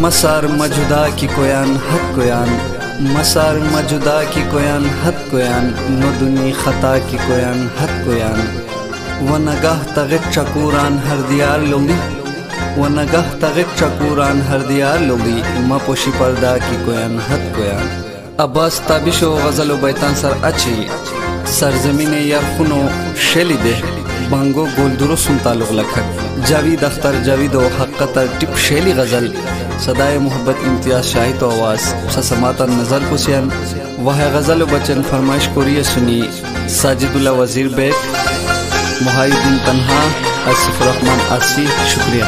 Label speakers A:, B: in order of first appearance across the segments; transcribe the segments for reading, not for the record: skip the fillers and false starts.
A: मसार मजुदा की कोयान हद कोयान, मसार मजुदा की कोयान हद कोयान, नदुनी खता की कोयान हद कोयान। व नगाह तगित चकूरान हर दियार लोगी, व नगाह तगित चकूरान हर दियार लोगी, मपोशी पर्दा की कोयान हद कोयान। अब्बास ताबिशो गज़ल व बैतान सर अच्छी सरजमीन यरखुनो शेली दे बांगो गोलदुरो सुन ताल्लुक लखक। जावीद अख्तर जावीद व हक़्क़तर टिप शेली गज़ल सदाए मोहब्बत इम्तियाज़ शाही तो आवाज़ ससमाता नज़र कुसियन। वह गज़ल बचन फरमाइश कोरिए सुनी साजिदुल्ला वज़ीर बेग, मुहाइद्दीन तन्हा, आसिफ रहमान आसी। शुक्रिया।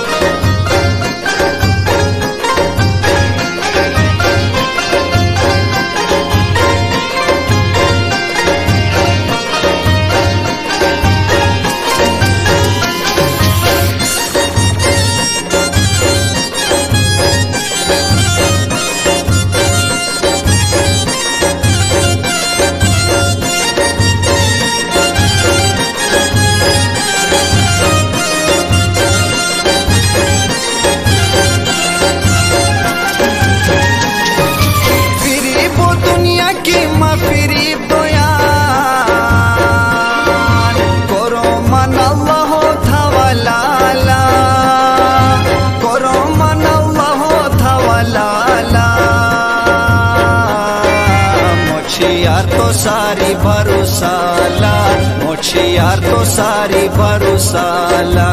B: सारी भरोसाला मोची यार तो सारी भरोसाला।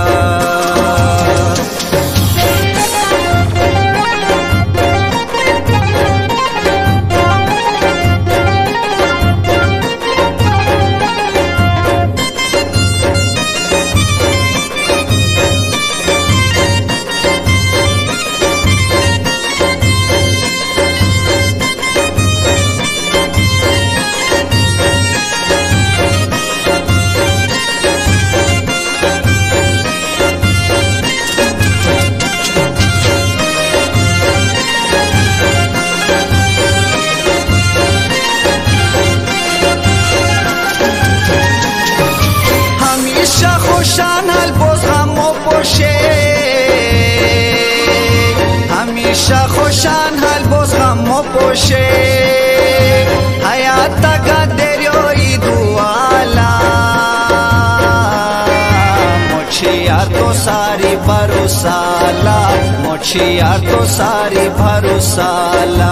B: हमेशा खुशान हल बोस गमो पोशे हयात का देरियो दुआला। मोची यार तो सारी भरोसाला, मोची यार तो सारी भरोसाला।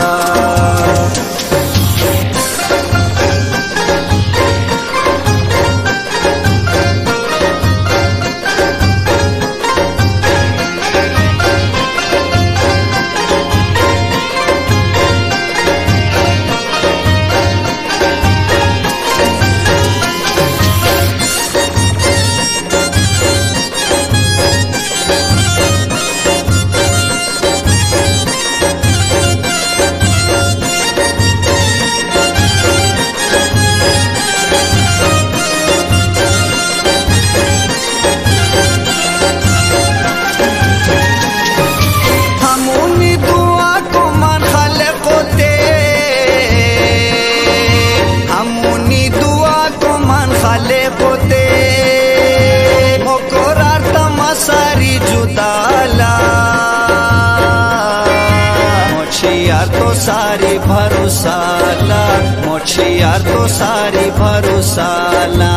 B: यार तो सारी भरोसाला, मोची यार तो सारी भरोसाला।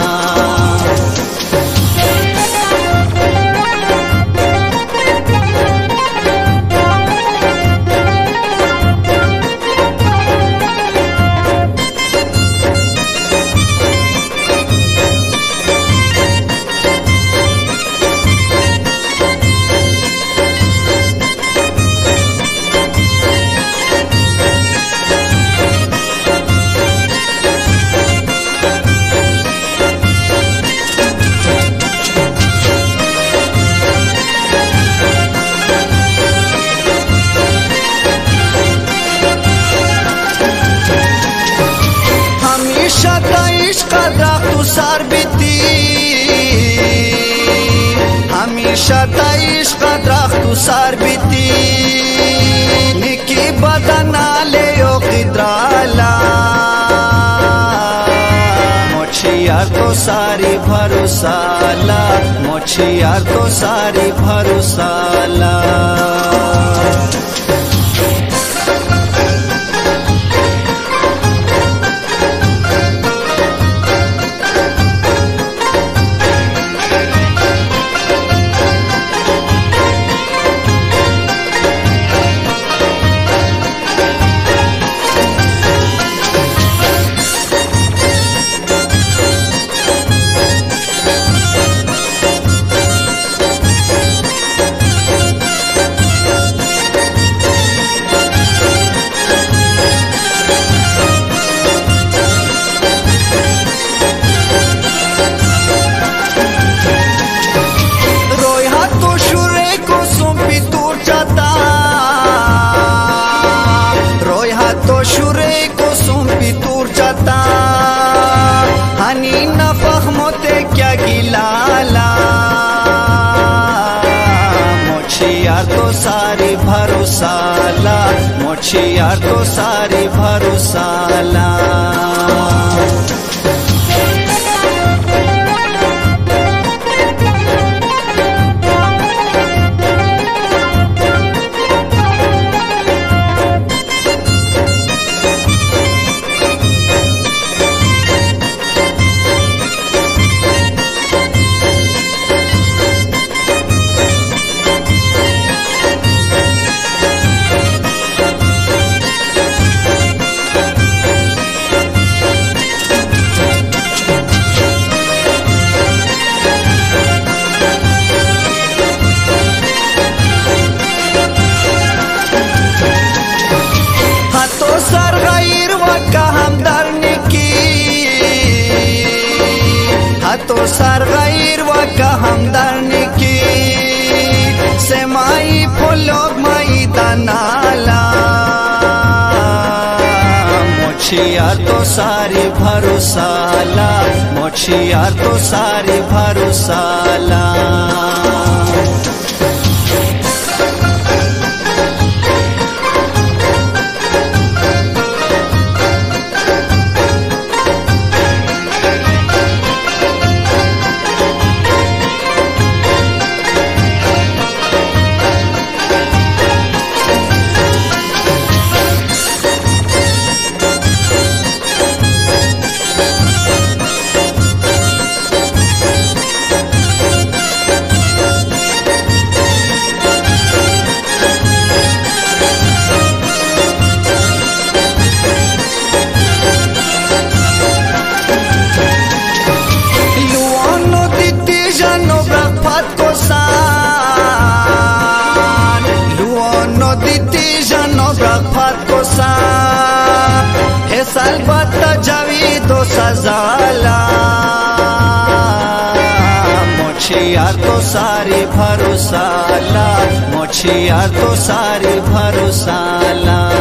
B: हमेशा ताइश का द्राख्तु सार बीती निकी बदना ले यो किद्राला। मोची यार तो सारी भरोसाला, मोची यार तो सारी भरोसाला। तो सारी भरोसाला मोछियार तो सारी भरोसाला तो सर गैर व हमदर्नी की सेमाई फुलोग मई दनाला मोछियार तो सारी भरोसाला मोछियार तो सारी भरोसाला अलबत जावी दो सजाला मोछियार तो सारी भरोसाला मोछियार तो सारी भरोसाला।